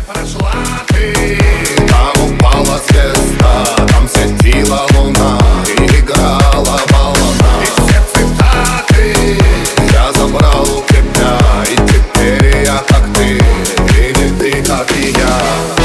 прошла ты. Там упала звезда, там светила луна и играла волна. И все цитаты Я забрал у тебя, и теперь я как ты, и не ты как и я.